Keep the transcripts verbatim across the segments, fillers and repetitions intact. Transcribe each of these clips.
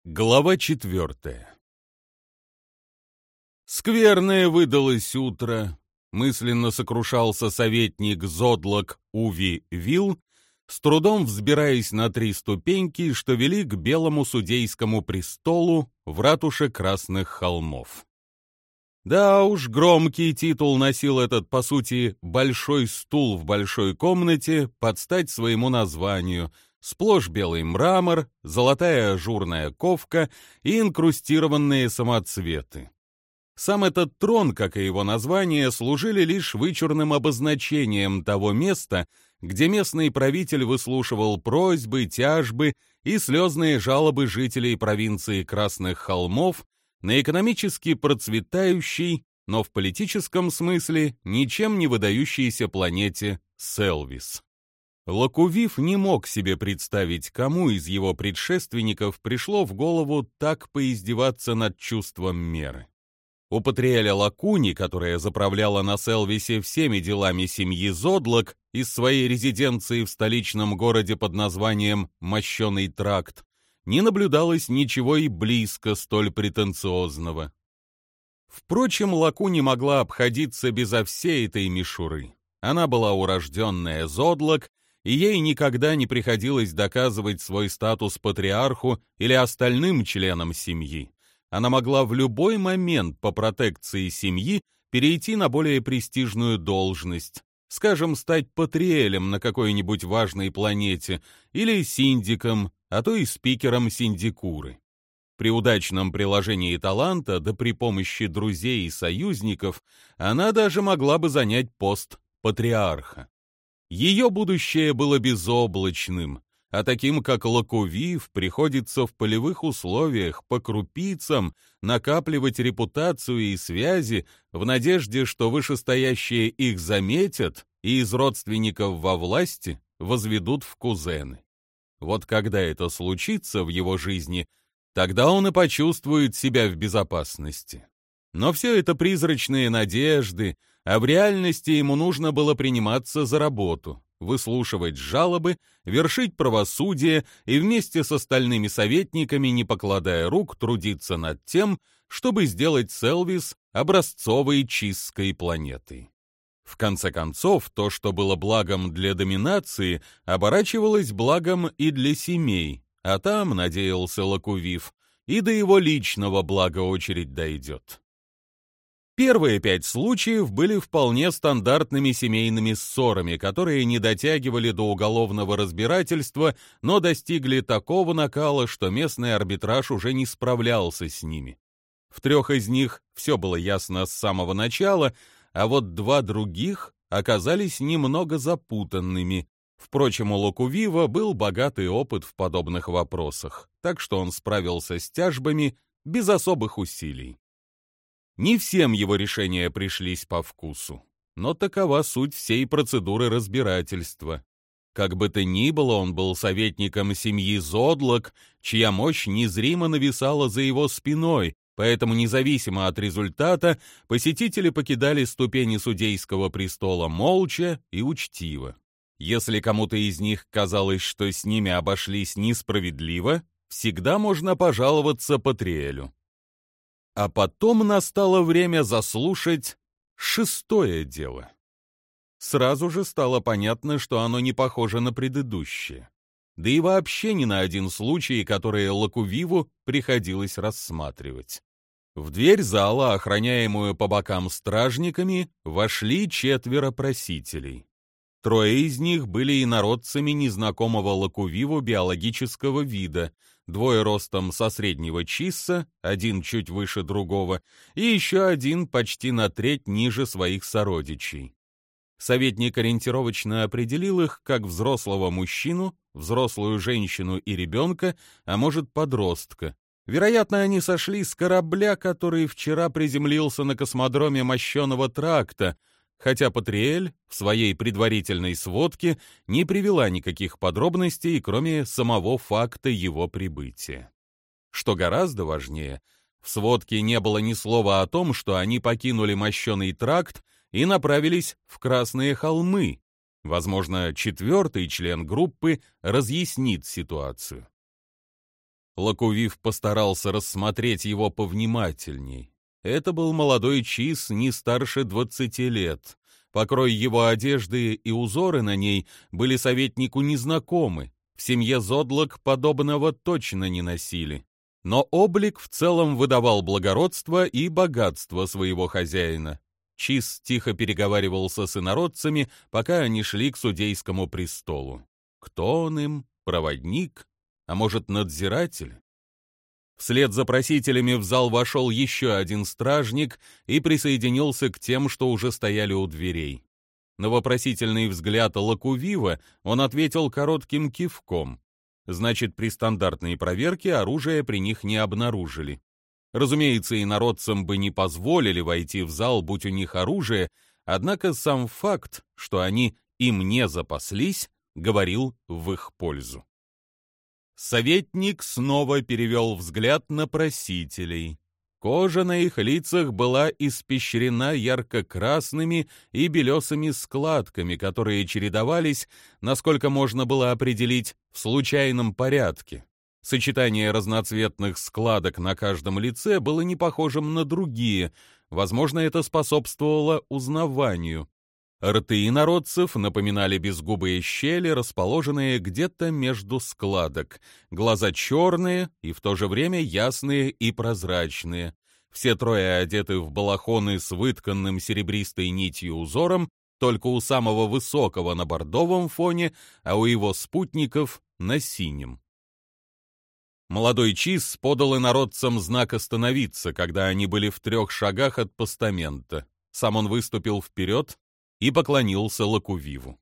Глава четвертая. Скверное выдалось утро, мысленно сокрушался советник Зодлок Уви Вилл, с трудом взбираясь на три ступеньки, что вели к белому судейскому престолу в ратуше Красных холмов. Да уж, громкий титул носил этот, по сути, большой стул в большой комнате под стать своему названию — сплошь белый мрамор, золотая ажурная ковка и инкрустированные самоцветы. Сам этот трон, как и его название, служили лишь вычурным обозначением того места, где местный правитель выслушивал просьбы, тяжбы и слезные жалобы жителей провинции Красных холмов на экономически процветающей, но в политическом смысле ничем не выдающейся планете Селвис. Лакувив не мог себе представить, кому из его предшественников пришло в голову так поиздеваться над чувством меры. У Патриэля Лакуни, которая заправляла на Селвисе всеми делами семьи Зодлок из своей резиденции в столичном городе под названием Мощеный тракт, не наблюдалось ничего и близко столь претенциозного. Впрочем, Лакуни могла обходиться безо всей этой мишуры. Она была урожденная Зодлок, и ей никогда не приходилось доказывать свой статус патриарху или остальным членам семьи. Она могла в любой момент по протекции семьи перейти на более престижную должность, скажем, стать патриэлем на какой-нибудь важной планете или синдиком, а то и спикером синдикуры. При удачном приложении таланта, да при помощи друзей и союзников, она даже могла бы занять пост патриарха. Ее будущее было безоблачным, а таким, как Лакувив, приходится в полевых условиях по крупицам накапливать репутацию и связи в надежде, что вышестоящие их заметят и из родственников во власти возведут в кузены. Вот когда это случится в его жизни, тогда он и почувствует себя в безопасности. Но все это призрачные надежды, а в реальности ему нужно было приниматься за работу, выслушивать жалобы, вершить правосудие и вместе с остальными советниками, не покладая рук, трудиться над тем, чтобы сделать Селвис образцовой чистской планетой. В конце концов, то, что было благом для доминации, оборачивалось благом и для семей, а там, надеялся Лакувив, и до его личного блага очередь дойдет. Первые пять случаев были вполне стандартными семейными ссорами, которые не дотягивали до уголовного разбирательства, но достигли такого накала, что местный арбитраж уже не справлялся с ними. В трех из них все было ясно с самого начала, а вот два других оказались немного запутанными. Впрочем, у Лакувива был богатый опыт в подобных вопросах, так что он справился с тяжбами без особых усилий. Не всем его решения пришлись по вкусу, но такова суть всей процедуры разбирательства. Как бы то ни было, он был советником семьи Зодлок, чья мощь незримо нависала за его спиной, поэтому независимо от результата посетители покидали ступени судейского престола молча и учтиво. Если кому-то из них казалось, что с ними обошлись несправедливо, всегда можно пожаловаться Патриэлю. А потом настало время заслушать шестое дело. Сразу же стало понятно, что оно не похоже на предыдущее. Да и вообще ни на один случай, который Лакувиву приходилось рассматривать. В дверь зала, охраняемую по бокам стражниками, вошли четверо просителей. Трое из них были инородцами незнакомого Лакувиву биологического вида, двое ростом со среднего чисса, один чуть выше другого, и еще один почти на треть ниже своих сородичей. Советник ориентировочно определил их как взрослого мужчину, взрослую женщину и ребенка, а может, подростка. Вероятно, они сошли с корабля, который вчера приземлился на космодроме Мощеного тракта, хотя Патриэль в своей предварительной сводке не привела никаких подробностей, кроме самого факта его прибытия. Что гораздо важнее, в сводке не было ни слова о том, что они покинули Мощеный тракт и направились в Красные холмы. Возможно, четвертый член группы разъяснит ситуацию. Лакувив постарался рассмотреть его повнимательней. Это был молодой чис не старше двадцати лет. Покрой его одежды и узоры на ней были советнику незнакомы. В семье Зодлок подобного точно не носили. Но облик в целом выдавал благородство и богатство своего хозяина. Чис тихо переговаривался с инородцами, пока они шли к судейскому престолу. Кто он им? Проводник? А может, надзиратель? Вслед за просителями в зал вошел еще один стражник и присоединился к тем, что уже стояли у дверей. На вопросительный взгляд Лакувива он ответил коротким кивком. Значит, при стандартной проверке оружие при них не обнаружили. Разумеется, инородцам бы не позволили войти в зал, будь у них оружие, однако сам факт, что они им не запаслись, говорил в их пользу. Советник снова перевел взгляд на просителей. Кожа на их лицах была испещрена ярко-красными и белесыми складками, которые чередовались, насколько можно было определить, в случайном порядке. Сочетание разноцветных складок на каждом лице было не похожим на другие, возможно, это способствовало узнаванию. Рты инородцев напоминали безгубые щели, расположенные где-то между складок. Глаза черные и в то же время ясные и прозрачные. Все трое одеты в балахоны с вытканным серебристой нитью узором, только у самого высокого на бордовом фоне, а у его спутников на синем. Молодой чис подал инородцам знак остановиться, когда они были в трех шагах от постамента. Сам он выступил вперед и поклонился Лакувиву.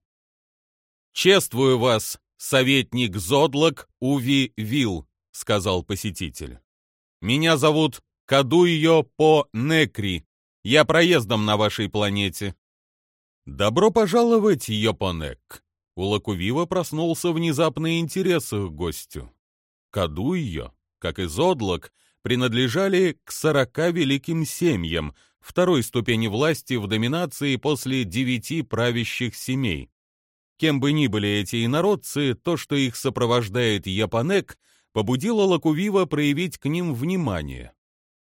«Чествую вас, советник Зодлок Уви Вил», — сказал посетитель. «Меня зовут Кадуйо по Некри. Я проездом на вашей планете». «Добро пожаловать, Йопонек». У Лакувива проснулся внезапный интерес к гостю. Кадуйо, как и Зодлок, принадлежали к сорока великим семьям, второй ступени власти в доминации после девяти правящих семей. Кем бы ни были эти инородцы, то, что их сопровождает Йопонек, побудило Лакувива проявить к ним внимание.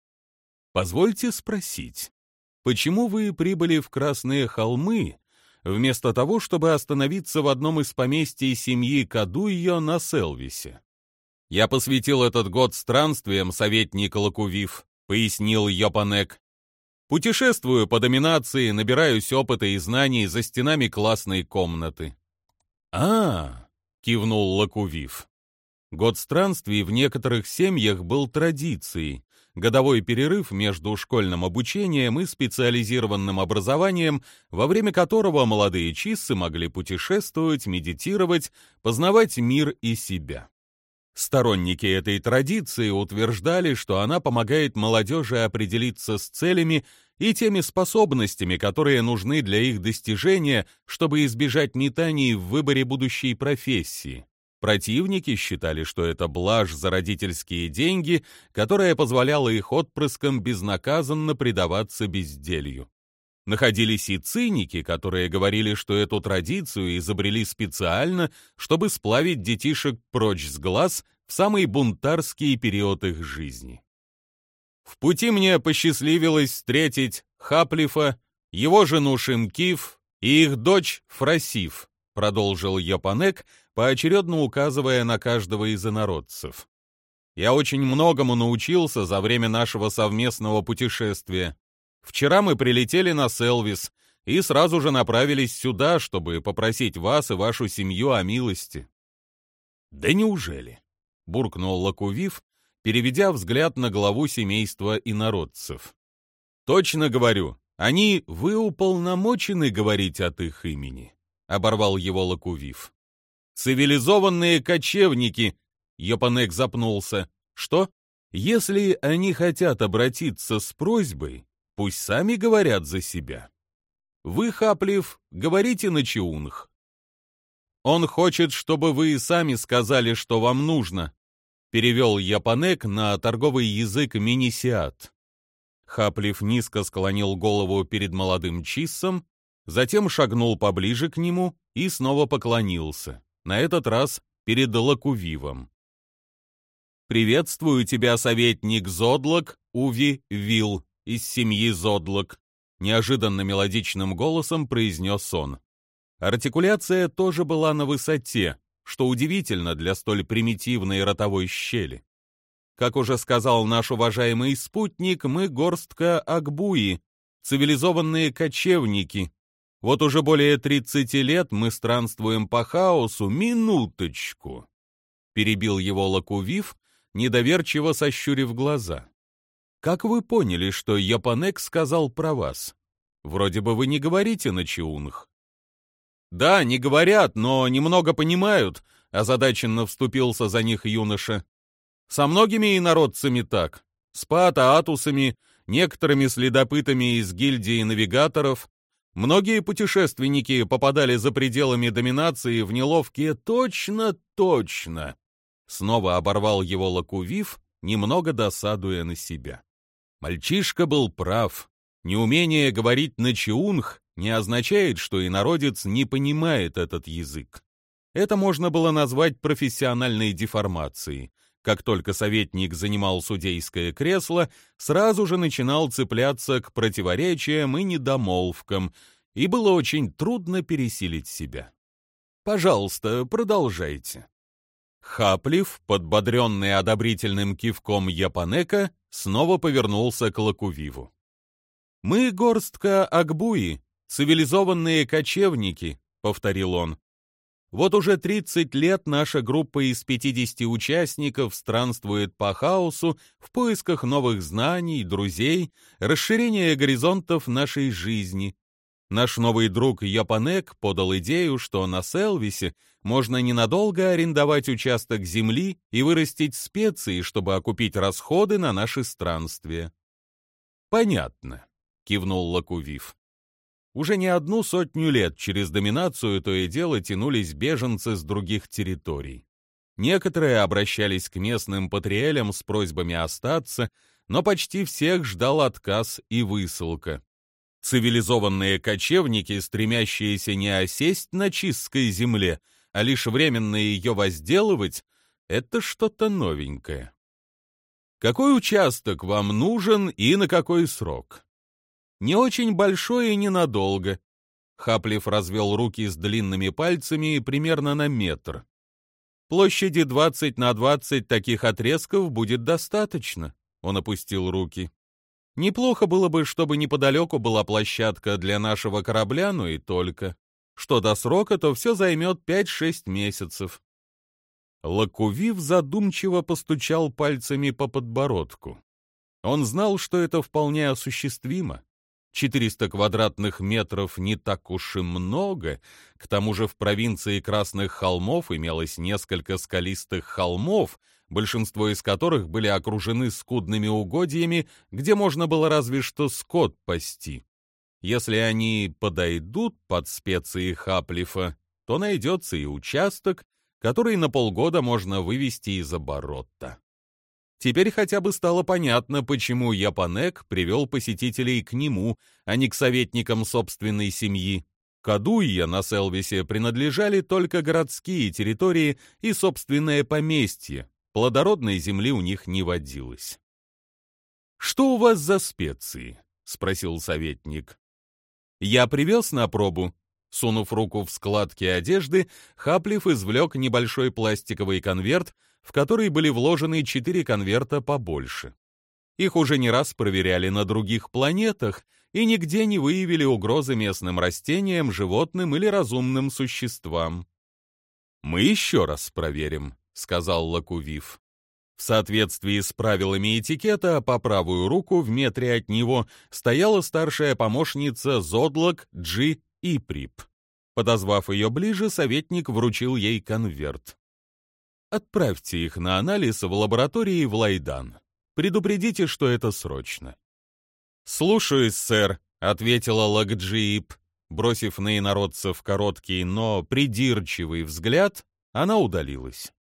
«Позвольте спросить, почему вы прибыли в Красные холмы, вместо того, чтобы остановиться в одном из поместий семьи Кадуйо на Селвисе?» «Я посвятил этот год странствиям, советник Лакувив», — пояснил Йопонек. «Путешествую по доминации, набираюсь опыта и знаний за стенами классной комнаты». «А-а-а», — кивнул Лакувив. Год странствий в некоторых семьях был традицией, годовой перерыв между школьным обучением и специализированным образованием, во время которого молодые чиссы могли путешествовать, медитировать, познавать мир и себя. Сторонники этой традиции утверждали, что она помогает молодежи определиться с целями и теми способностями, которые нужны для их достижения, чтобы избежать метаний в выборе будущей профессии. Противники считали, что это блажь за родительские деньги, которая позволяла их отпрыскам безнаказанно предаваться безделью. Находились и циники, которые говорили, что эту традицию изобрели специально, чтобы сплавить детишек прочь с глаз в самый бунтарский период их жизни. В пути мне посчастливилось встретить Хаплифа, его жену Шимкиф и их дочь Фрасиф, продолжил Йопонек, поочередно указывая на каждого из инородцев. Я очень многому научился за время нашего совместного путешествия. Вчера мы прилетели на Селвис и сразу же направились сюда, чтобы попросить вас и вашу семью о милости». «Да неужели?» — буркнул Лакувив, переведя взгляд на главу семейства инородцев. «Точно говорю, они вы уполномочены говорить от их имени», — оборвал его Лакувив. «Цивилизованные кочевники», — Йопонек запнулся. «Что? Если они хотят обратиться с просьбой, пусть сами говорят за себя. Вы, Хаплиф, говорите на чиунг. Он хочет, чтобы вы сами сказали, что вам нужно», — перевел Йопонек на торговый язык Минисиат. Хаплиф низко склонил голову перед молодым чиссом, затем шагнул поближе к нему и снова поклонился, на этот раз перед Лакувивом. «Приветствую тебя, советник Зодлок Уви Вилл из семьи Зодлок», — неожиданно мелодичным голосом произнес он. Артикуляция тоже была на высоте, что удивительно для столь примитивной ротовой щели. Как уже сказал наш уважаемый спутник, мы горстка Акбуи, цивилизованные кочевники. Вот уже более тридцати лет мы странствуем по хаосу. Минуточку!» Перебил его Лакувив, недоверчиво сощурив глаза. «Как вы поняли, что Японек сказал про вас? Вроде бы вы не говорите на чиунг». «Да, не говорят, но немного понимают», — озадаченно вступился за них юноша. «Со многими инородцами так. С паата-атусами, некоторыми следопытами из гильдии навигаторов. Многие путешественники попадали за пределами доминации в неловкие точно, точно». Снова оборвал его Лакувив, немного досадуя на себя. Мальчишка был прав. Неумение говорить на чиунг не означает, что инородец не понимает этот язык. Это можно было назвать профессиональной деформацией. Как только советник занимал судейское кресло, сразу же начинал цепляться к противоречиям и недомолвкам, и было очень трудно пересилить себя. «Пожалуйста, продолжайте». Хаплив, подбодренный одобрительным кивком Японека, снова повернулся к Лакувиву. «Мы горстка Акбуи, цивилизованные кочевники», — повторил он. «Вот уже тридцать лет наша группа из пятидесяти участников странствует по хаосу в поисках новых знаний, друзей, расширения горизонтов нашей жизни. Наш новый друг Японек подал идею, что на Селвисе можно ненадолго арендовать участок земли и вырастить специи, чтобы окупить расходы на наши странствия». «Понятно», — кивнул Лакувив. Уже не одну сотню лет через доминацию то и дело тянулись беженцы с других территорий. Некоторые обращались к местным патриэлям с просьбами остаться, но почти всех ждал отказ и высылка. Цивилизованные кочевники, стремящиеся не осесть на чистской земле, а лишь временно ее возделывать, это что-то новенькое. «Какой участок вам нужен и на какой срок?» «Не очень большой и ненадолго». Хаплив развел руки с длинными пальцами примерно на метр. «Площади двадцать на двадцать таких отрезков будет достаточно», — он опустил руки. «Неплохо было бы, чтобы неподалеку была площадка для нашего корабля, но и только. Что до срока, то все займет пять-шесть месяцев». Лакувив задумчиво постучал пальцами по подбородку. Он знал, что это вполне осуществимо. четыреста квадратных метров не так уж и много, к тому же в провинции Красных холмов имелось несколько скалистых холмов, большинство из которых были окружены скудными угодьями, где можно было разве что скот пасти. Если они подойдут под специи Хаплифа, то найдется и участок, который на полгода можно вывести из оборота. Теперь хотя бы стало понятно, почему Японек привел посетителей к нему, а не к советникам собственной семьи. Кадуйя на Селвисе принадлежали только городские территории и собственное поместье. Плодородной земли у них не водилось. «Что у вас за специи?» — спросил советник. «Я привез на пробу». Сунув руку в складки одежды, Хаплив извлек небольшой пластиковый конверт, в который были вложены четыре конверта побольше. Их уже не раз проверяли на других планетах и нигде не выявили угрозы местным растениям, животным или разумным существам. «Мы еще раз проверим», — сказал Лакувив. В соответствии с правилами этикета, по правую руку в метре от него стояла старшая помощница Зодлок Джи Иприп. Подозвав ее ближе, советник вручил ей конверт. «Отправьте их на анализ в лаборатории в Лайдан. Предупредите, что это срочно». «Слушаюсь, сэр», — ответила Лакджиип. Бросив на инородцев короткий, но придирчивый взгляд, она удалилась.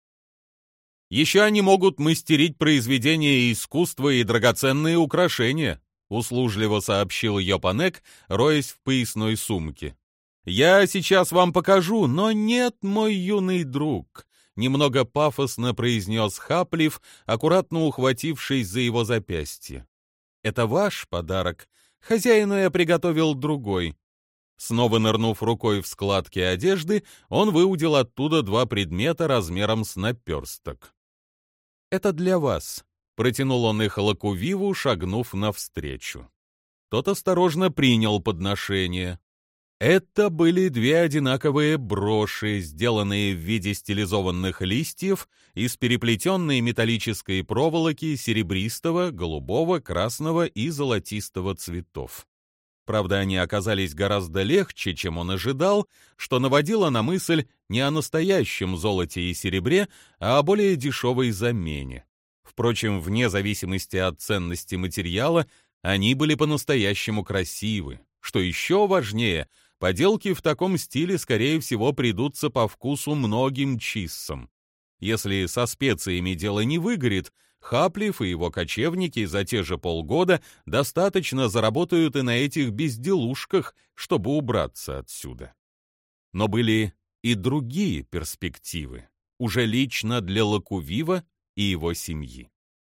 «Еще они могут мастерить произведения искусства и драгоценные украшения», — услужливо сообщил Японек, роясь в поясной сумке. «Я сейчас вам покажу, но нет, мой юный друг, немного пафосно произнес Хаплив, аккуратно ухватившись за его запястье. «Это ваш подарок. Хозяину я приготовил другой». Снова нырнув рукой в складки одежды, он выудил оттуда два предмета размером с наперсток. «Это для вас», — протянул он их Лакувиву, шагнув навстречу. Тот осторожно принял подношение. Это были две одинаковые броши, сделанные в виде стилизованных листьев из переплетенной металлической проволоки серебристого, голубого, красного и золотистого цветов. Правда, они оказались гораздо легче, чем он ожидал, что наводило на мысль не о настоящем золоте и серебре, а о более дешевой замене. Впрочем, вне зависимости от ценности материала, они были по-настоящему красивы. Что еще важнее, поделки в таком стиле, скорее всего, придутся по вкусу многим чиссам. Если со специями дело не выгорит, Хаплив и его кочевники за те же полгода достаточно заработают и на этих безделушках, чтобы убраться отсюда. Но были и другие перспективы, уже лично для Лакувива и его семьи.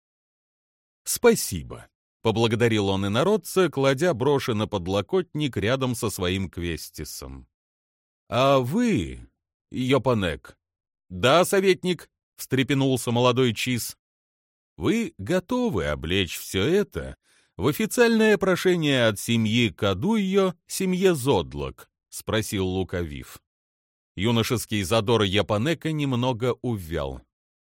«Спасибо», — поблагодарил он инородца, кладя броши на подлокотник рядом со своим квестисом. «А вы, Йопанек?» «Да, советник», — встрепенулся молодой чис. «Вы готовы облечь все это в официальное прошение от семьи Кадуйо семье Зодлок?» — спросил Лукавив. Юношеский задор Японека немного увял.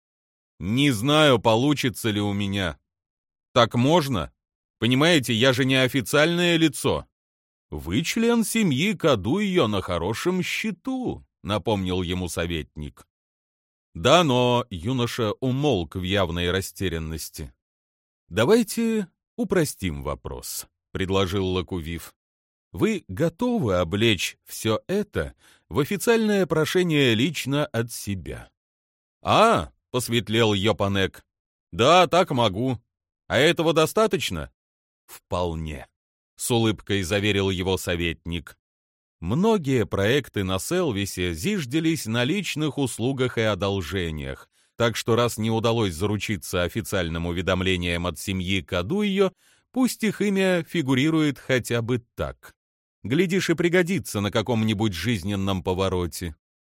«Не знаю, получится ли у меня. Так можно? Понимаете, я же не официальное лицо». «Вы член семьи Кадуйо на хорошем счету», — напомнил ему советник. Да, но юноша умолк в явной растерянности. «Давайте упростим вопрос», — предложил Лакувив. «Вы готовы облечь все это в официальное прошение лично от себя?» «А», — посветлел Йопанек, — «да, так могу. А этого достаточно?» «Вполне», — с улыбкой заверил его советник. Многие проекты на Селвисе зиждились на личных услугах и одолжениях, так что раз не удалось заручиться официальным уведомлением от семьи Кадуйо, пусть их имя фигурирует хотя бы так. Глядишь, и пригодится на каком-нибудь жизненном повороте.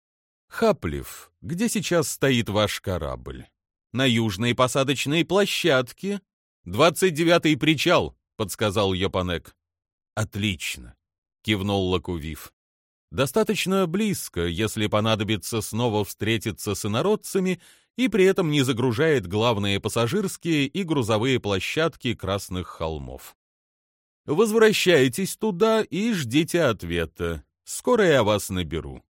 «Хаплив, где сейчас стоит ваш корабль?» «На южной посадочной площадке. Двадцать девятый причал», — подсказал Йопанек. «Отлично», — кивнул Лакувив. «Достаточно близко, если понадобится снова встретиться с инородцами, и при этом не загружает главные пассажирские и грузовые площадки Красных холмов. Возвращайтесь туда и ждите ответа. Скоро я вас наберу».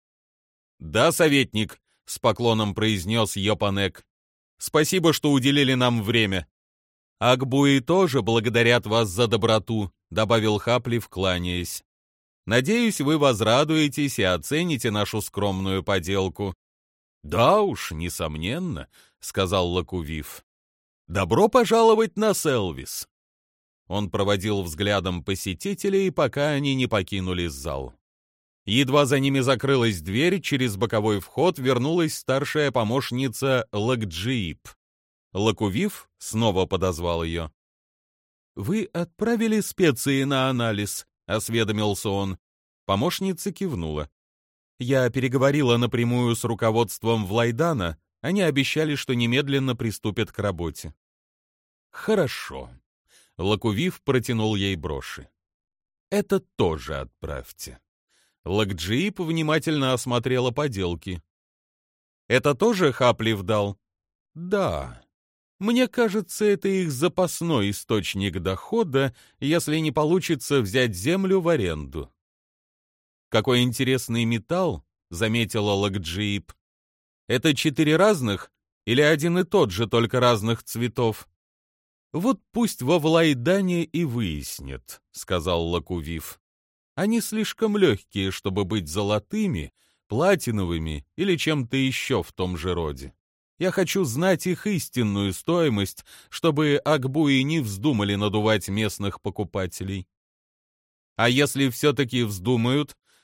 «Да, советник», — с поклоном произнес Йопанек. «Спасибо, что уделили нам время». «Акбуи тоже благодарят вас за доброту», — добавил Хаплив, кланяясь. «Надеюсь, вы возрадуетесь и оцените нашу скромную поделку». «Да уж, несомненно», — сказал Лакувив. «Добро пожаловать на Селвис». Он проводил взглядом посетителей, пока они не покинули зал. Едва за ними закрылась дверь, через боковой вход вернулась старшая помощница Лакджиип. Лакувив снова подозвал ее. «Вы отправили специи на анализ?» — осведомился он. Помощница кивнула. «Я переговорила напрямую с руководством Влайдана. Они обещали, что немедленно приступят к работе». «Хорошо». Лакувив протянул ей броши. «Это тоже отправьте». Лакджиип внимательно осмотрела поделки. «Это тоже Хаплив дал?» «Да. Мне кажется, это их запасной источник дохода, если не получится взять землю в аренду». «Какой интересный металл», — заметила Лакджиип. «Это четыре разных или один и тот же, только разных цветов?» «Вот пусть во Влайдане и выяснят», — сказал Лакувив. «Они слишком легкие, чтобы быть золотыми, платиновыми или чем-то еще в том же роде. Я хочу знать их истинную стоимость, чтобы Акбуи не вздумали надувать местных покупателей». «А если все-таки вздумают,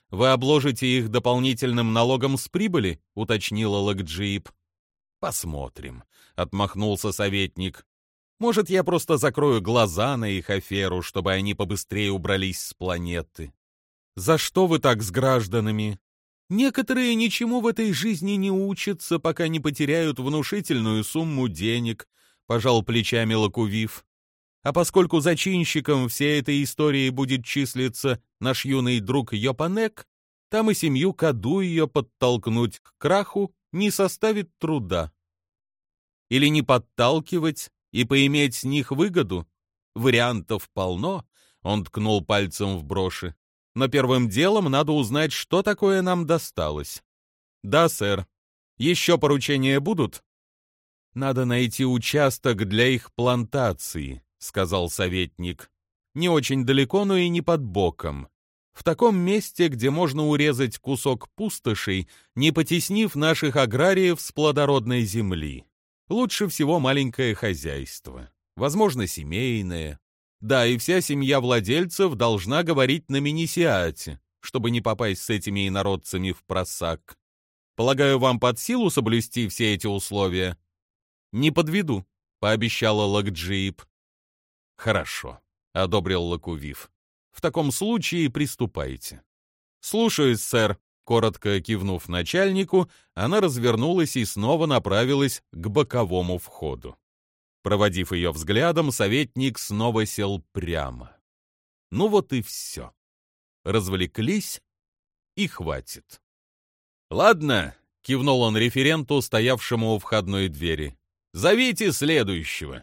Вы обложите их дополнительным налогом с прибыли?» — уточнила Лакджип. «Посмотрим», — отмахнулся советник. «Может, я просто закрою глаза на их аферу, чтобы они побыстрее убрались с планеты». «За что вы так с гражданами?» «Некоторые ничему в этой жизни не учатся, пока не потеряют внушительную сумму денег», — пожал плечами Лакувив. «А поскольку зачинщиком всей этой истории будет числиться наш юный друг Йопанек, там и семью Каду ее подтолкнуть к краху не составит труда. Или не подталкивать и поиметь с них выгоду? Вариантов полно», — он ткнул пальцем в броши. «Но первым делом надо узнать, что такое нам досталось». «Да, сэр. Еще поручения будут?» «Надо найти участок для их плантации», — сказал советник. «Не очень далеко, но и не под боком. В таком месте, где можно урезать кусок пустошей, не потеснив наших аграриев с плодородной земли. Лучше всего маленькое хозяйство, возможно, семейное. Да, и вся семья владельцев должна говорить на минисиате, чтобы не попасть с этими инородцами в просак. Полагаю, вам под силу соблюсти все эти условия?» «Не подведу», — пообещала Лакджип. «Хорошо», — одобрил Лакувив. «В таком случае приступайте». «Слушаюсь, сэр», — коротко кивнув начальнику, она развернулась и снова направилась к боковому входу. Проводив ее взглядом, советник снова сел прямо. Ну вот и все. Развлеклись, и хватит. «Ладно», — кивнул он референту, стоявшему у входной двери. «Зовите следующего».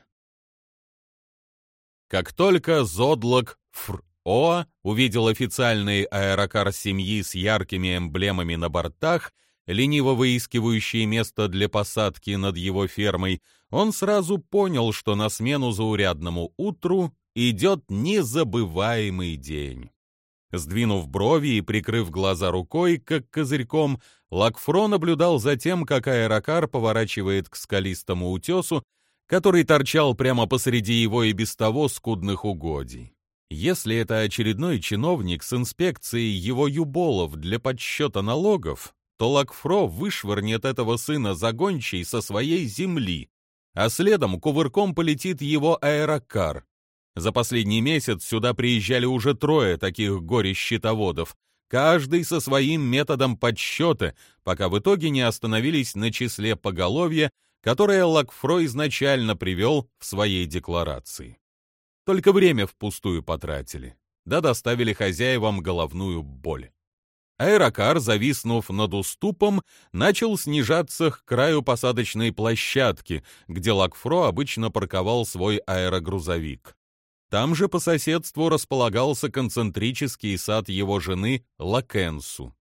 Как только Зодлок Фр-О увидел официальный аэрокар семьи с яркими эмблемами на бортах, лениво выискивающие место для посадки над его фермой, он сразу понял, что на смену заурядному утру идет незабываемый день. Сдвинув брови и прикрыв глаза рукой, как козырьком, Лакфро наблюдал за тем, как аэрокар поворачивает к скалистому утесу, который торчал прямо посреди его и без того скудных угодий. Если это очередной чиновник с инспекцией его юболов для подсчета налогов, то Лакфро вышвырнет этого сына загончей со своей земли, а следом кувырком полетит его аэрокар. За последний месяц сюда приезжали уже трое таких горе-счетоводов, каждый со своим методом подсчета, пока в итоге не остановились на числе поголовья, которое Лакфро изначально привел в своей декларации. Только время впустую потратили, да доставили хозяевам головную боль. Аэрокар, зависнув над уступом, начал снижаться к краю посадочной площадки, где Лакфро обычно парковал свой аэрогрузовик. Там же по соседству располагался концентрический сад его жены Лакенсу.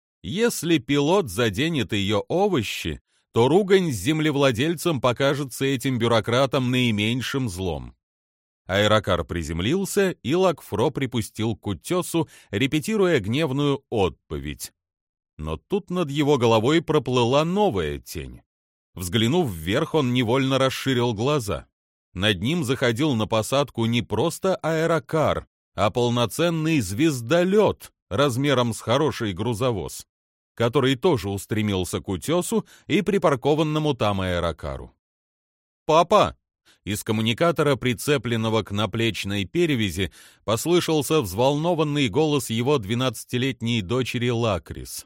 Если пилот заденет ее овощи, то ругань с землевладельцем покажется этим бюрократам наименьшим злом. Аэрокар приземлился, и Лакфро припустил к утесу, репетируя гневную отповедь. Но тут над его головой проплыла новая тень. Взглянув вверх, он невольно расширил глаза. Над ним заходил на посадку не просто аэрокар, а полноценный звездолет размером с хороший грузовоз, который тоже устремился к утесу и припаркованному там аэрокару. «Папа!» Из коммуникатора, прицепленного к наплечной перевязи, послышался взволнованный голос его двенадцатилетней дочери Лакрис.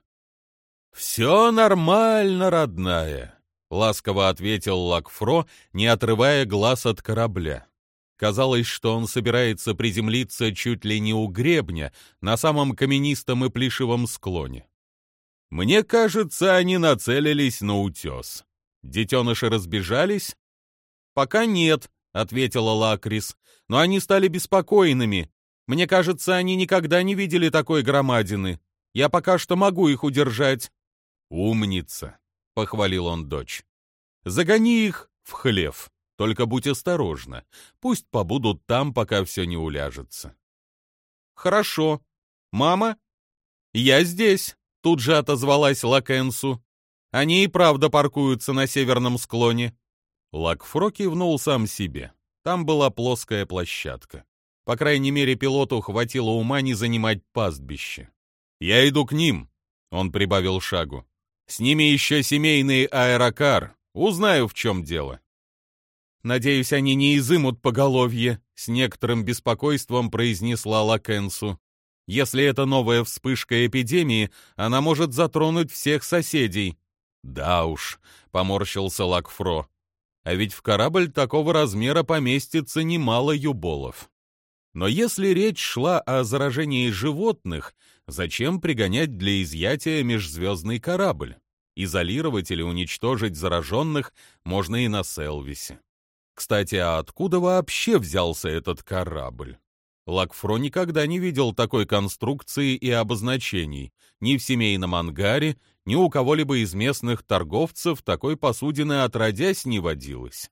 «Все нормально, родная», — ласково ответил Лакфро, не отрывая глаз от корабля. Казалось, что он собирается приземлиться чуть ли не у гребня, на самом каменистом и плешивом склоне. «Мне кажется, они нацелились на утес. Детеныши разбежались?» «Пока нет», — ответила Лакрис, — «но они стали беспокойными. Мне кажется, они никогда не видели такой громадины. Я пока что могу их удержать». «Умница», — похвалил он дочь. «Загони их в хлев, только будь осторожна. Пусть побудут там, пока все не уляжется». «Хорошо. Мама?» «Я здесь», — тут же отозвалась Лакенсу. «Они и правда паркуются на северном склоне». Лакфро кивнул сам себе. Там была плоская площадка. По крайней мере, пилоту хватило ума не занимать пастбище. «Я иду к ним», — он прибавил шагу. «С ними еще семейный аэрокар. Узнаю, в чем дело». «Надеюсь, они не изымут поголовье», — с некоторым беспокойством произнесла Лакенсу. «Если это новая вспышка эпидемии, она может затронуть всех соседей». «Да уж», — поморщился Лакфро. «А ведь в корабль такого размера поместится немало юболов. Но если речь шла о заражении животных, зачем пригонять для изъятия межзвездный корабль? Изолировать или уничтожить зараженных можно и на Селвисе. Кстати, а откуда вообще взялся этот корабль? Лакфро никогда не видел такой конструкции и обозначений. Ни в семейном ангаре, ни у кого-либо из местных торговцев такой посудины отродясь не водилось.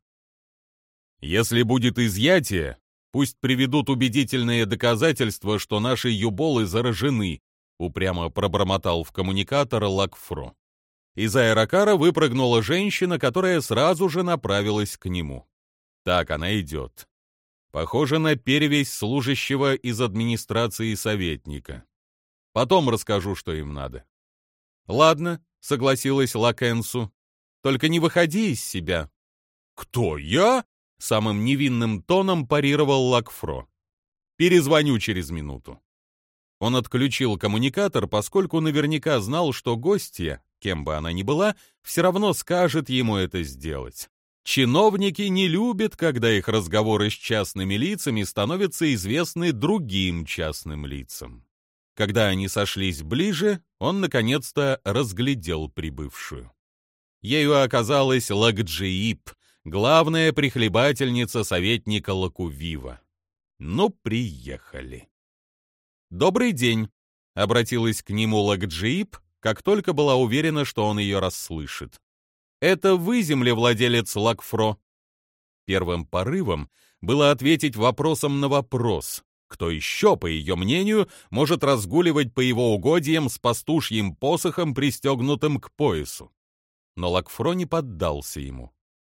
Если будет изъятие, пусть приведут убедительные доказательства, что наши юболы заражены, упрямо пробормотал в коммуникатор Лакфро. Из аэрокара выпрыгнула женщина, которая сразу же направилась к нему. Так она идет. Похоже на перевесь служащего из администрации советника. Потом расскажу, что им надо. «Ладно», — согласилась Лакенсу. «Только не выходи из себя». «Кто, я?» — самым невинным тоном парировал Лакфро. «Перезвоню через минуту». Он отключил коммуникатор, поскольку наверняка знал, что гостья, кем бы она ни была, все равно скажет ему это сделать. Чиновники не любят, когда их разговоры с частными лицами становятся известны другим частным лицам. Когда они сошлись ближе, он наконец-то разглядел прибывшую. Ею оказалась Лакджиип, главная прихлебательница советника Лакувива. Ну, приехали. «Добрый день», — обратилась к нему Лакджиип, как только была уверена, что он ее расслышит. «Это вы, землевладелец Лакфро?» Первым порывом было ответить вопросом на вопрос. Кто еще, по ее мнению, может разгуливать по его угодьям с пастушьим посохом, пристегнутым к поясу? Но Лакфро не поддался ему.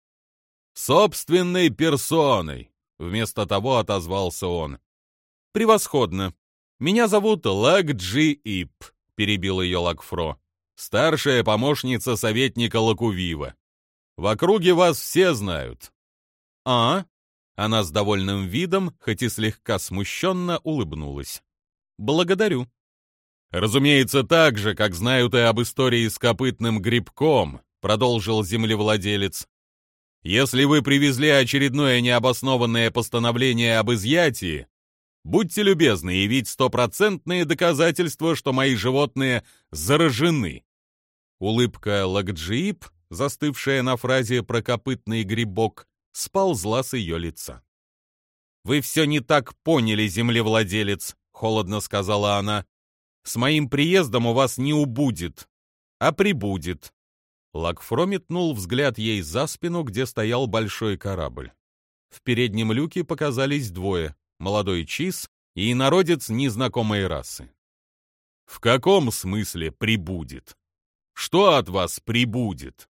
«Собственной персоной!» — вместо того отозвался он. «Превосходно! Меня зовут Лакджиип», — перебил ее Лакфро. «Старшая помощница советника Лакувива. В округе вас все знают». «А?» Она с довольным видом, хоть и слегка смущенно, улыбнулась. «Благодарю». «Разумеется, так же, как знают и об истории с копытным грибком», — продолжил землевладелец. «Если вы привезли очередное необоснованное постановление об изъятии, будьте любезны явить стопроцентные доказательства, что мои животные заражены». Улыбка Лакджиип, застывшая на фразе про копытный грибок, сползла с ее лица. «Вы все не так поняли, землевладелец», — холодно сказала она. «С моим приездом у вас не убудет, а прибудет». Лакфро метнул взгляд ей за спину, где стоял большой корабль. В переднем люке показались двое — молодой Чиз и инородец незнакомой расы. «В каком смысле прибудет? Что от вас прибудет?»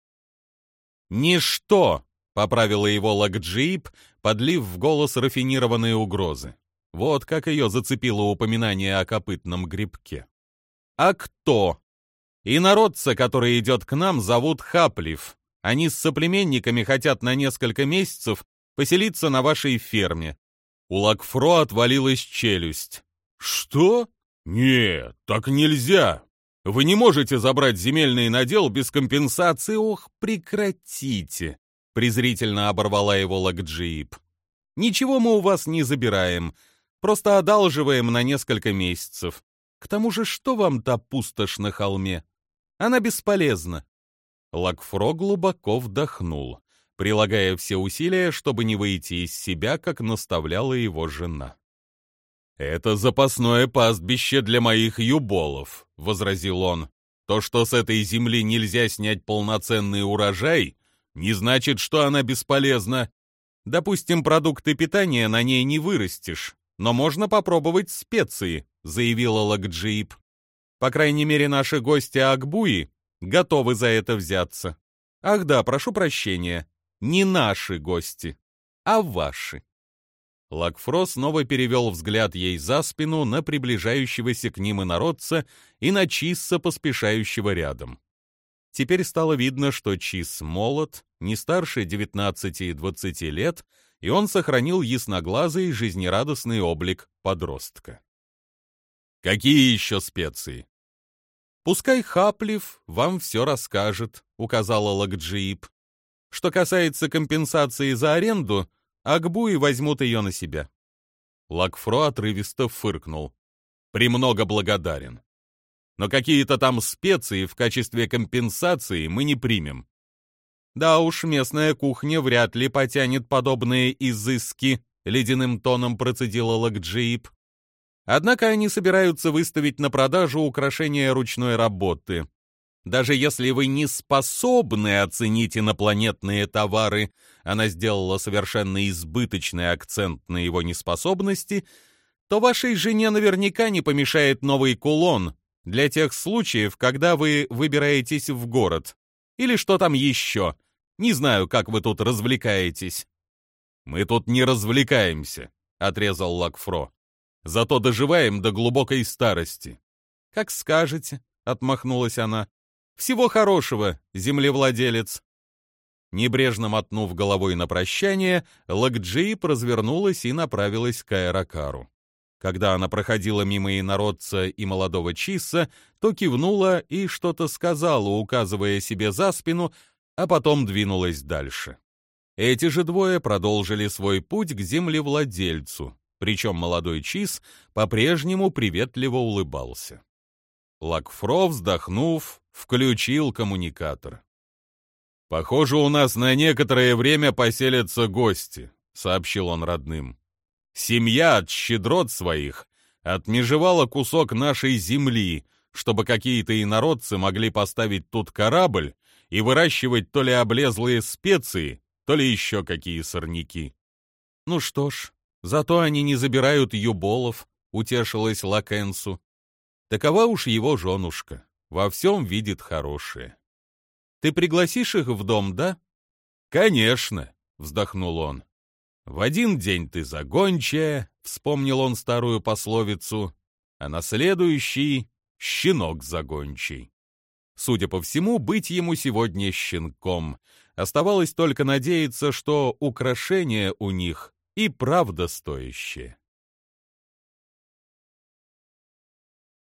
«Ничто», — поправила его Лакджиип, подлив в голос рафинированные угрозы. Вот как ее зацепило упоминание о копытном грибке. «А кто? Инородца, который идет к нам, зовут Хаплив. Они с соплеменниками хотят на несколько месяцев поселиться на вашей ферме». У Лакфро отвалилась челюсть. «Что? Нет, так нельзя. Вы не можете забрать земельный надел без компенсации». «Ох, прекратите!» — презрительно оборвала его Лакджиип. «Ничего мы у вас не забираем, просто одалживаем на несколько месяцев. К тому же, что вам та пустошь на холме? Она бесполезна». Лакфро глубоко вдохнул, прилагая все усилия, чтобы не выйти из себя, как наставляла его жена. «Это запасное пастбище для моих юболов», — возразил он. «То, что с этой земли нельзя снять полноценный урожай, не значит, что она бесполезна. Допустим, продукты питания на ней не вырастешь, но можно попробовать специи», — заявила Лакджиип. «По крайней мере, наши гости Акбуи готовы за это взяться. Ах да, прошу прощения, не наши гости, а ваши». Лакфро снова перевел взгляд ей за спину на приближающегося к ним инородца и на Чисса, поспешающего рядом. Теперь стало видно, что Чисс молод, не старше девятнадцати-двадцати лет, и он сохранил ясноглазый, жизнерадостный облик подростка. «Какие еще специи?» «Пускай Хаплив вам все расскажет», — указала Лакджииб. «Что касается компенсации за аренду, Акбуи возьмут ее на себя». Лакфро отрывисто фыркнул. «Премного благодарен. Но какие-то там специи в качестве компенсации мы не примем». «Да уж, местная кухня вряд ли потянет подобные изыски», — ледяным тоном процедила Лакджииб. «Однако они собираются выставить на продажу украшения ручной работы. Даже если вы не способны оценить инопланетные товары», она сделала совершенно избыточный акцент на его неспособности, «то вашей жене наверняка не помешает новый кулон для тех случаев, когда вы выбираетесь в город. Или что там еще. Не знаю, как вы тут развлекаетесь». «Мы тут не развлекаемся», — отрезал Лакфро. «Зато доживаем до глубокой старости». «Как скажете», — отмахнулась она. «Всего хорошего, землевладелец». Небрежно мотнув головой на прощание, Лакджииб развернулась и направилась к Аэрокару. Когда она проходила мимо инородца и молодого Чисса, то кивнула и что-то сказала, указывая себе за спину, а потом двинулась дальше. Эти же двое продолжили свой путь к землевладельцу, причем молодой Чисс по-прежнему приветливо улыбался. Лакфро, вздохнув, включил коммуникатор. «Похоже, у нас на некоторое время поселятся гости», — сообщил он родным. «Семья от щедрот своих отмежевала кусок нашей земли, чтобы какие-то инородцы могли поставить тут корабль и выращивать то ли облезлые специи, то ли еще какие сорняки». «Ну что ж, зато они не забирают юболов», — утешилась Лакенсу. «Такова уж его женушка, во всем видит хорошее». «Ты пригласишь их в дом, да?» «Конечно», — вздохнул он. «В один день ты загончая», — вспомнил он старую пословицу, «а на следующий — щенок загончий». Судя по всему, быть ему сегодня щенком. Оставалось только надеяться, что украшение у них и правда стоящее.